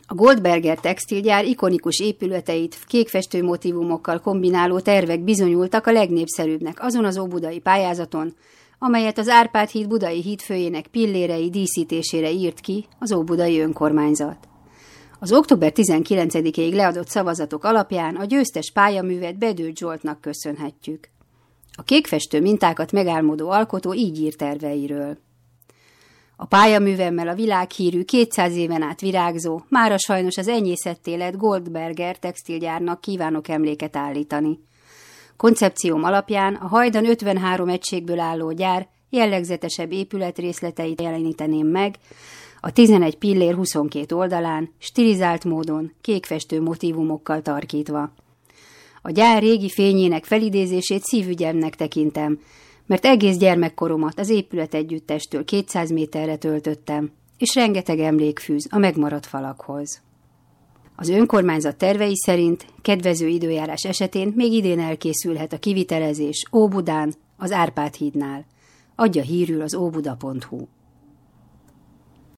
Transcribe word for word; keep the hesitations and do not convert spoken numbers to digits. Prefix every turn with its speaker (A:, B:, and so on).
A: A Goldberger textilgyár ikonikus épületeit kékfestő motívumokkal kombináló tervek bizonyultak a legnépszerűbbnek azon az óbudai pályázaton, amelyet az Árpád híd budai hídfőjének pillérei díszítésére írt ki az óbudai önkormányzat. Az október tizenkilencedikéig leadott szavazatok alapján a győztes pályaművet Bedő Zsoltnak köszönhetjük. A kékfestő mintákat megálmodó alkotó így ír terveiről. A pályaművemmel a világhírű kétszáz éven át virágzó, mára sajnos az enyészetté lett Goldberger textilgyárnak kívánok emléket állítani. Koncepcióm alapján a hajdan ötvenhárom egységből álló gyár jellegzetesebb épületrészleteit jeleníteném meg, a tizenegy pillér huszonkét oldalán, stilizált módon, kékfestő motívumokkal tarkítva. A gyár régi fényének felidézését szívügyemnek tekintem, mert egész gyermekkoromat az épület együttestől kétszáz méterre töltöttem, és rengeteg emlék fűz a megmaradt falakhoz. Az önkormányzat tervei szerint kedvező időjárás esetén még idén elkészülhet a kivitelezés Óbudán, az Árpád hídnál. Adja hírül az óbuda pont hu.